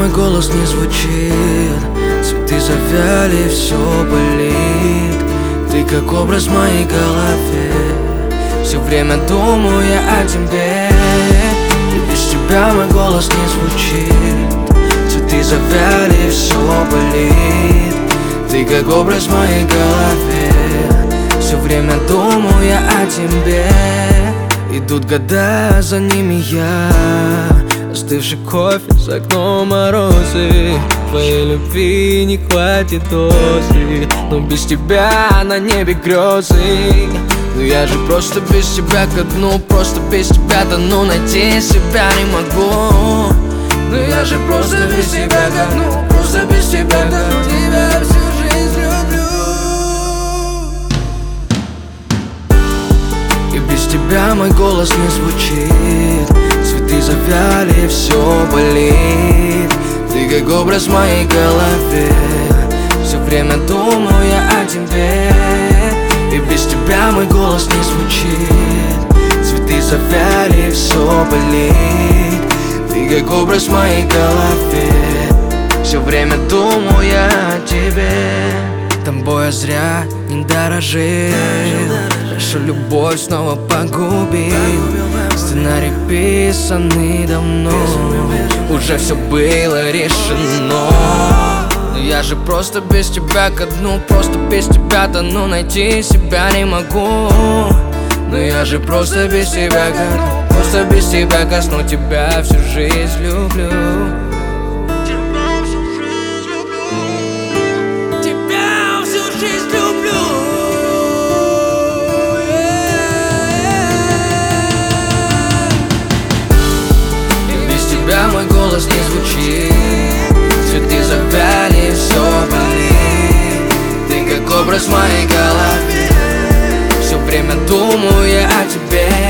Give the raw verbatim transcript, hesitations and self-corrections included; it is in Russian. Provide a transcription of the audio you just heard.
мой голос не звучит, цветы завяли, все болит. Ты как образ в моей голове, все время думаю я о тебе. И без тебя мой голос не звучит, цветы завяли, все болит. Ты как образ в моей голове, все время думаю я о тебе. Идут года, за ними я, остывший кофе, за окном морозы. Твоей любви не хватит дозы, но без тебя на небе грезы. Но я же просто без тебя ко дну, просто без тебя тону, найти себя не могу. Но я же просто без тебя ко дну, просто без тебя тону, тебя всю жизнь люблю. И без тебя мой голос не звучит, цветы завяли, все болит. Ты как образ в моей голове, все время думаю я о тебе. И без тебя мой голос не звучит, цветы завяли, все болит. Ты как образ в моей голове, все время думаю я о тебе. Тобой я зря не дорожил, нашу любовь снова погубил. Сценарий писанный давно, уже все было решено. Но я же просто без тебя ко дну, просто без тебя тону, найти себя не могу. Но я же просто без тебя ко дну, просто без тебя косну, тебя всю жизнь люблю. Мой голос не звучит, цветы завяли, все болит. Ты как образ в моей голове, все время думаю я о тебе.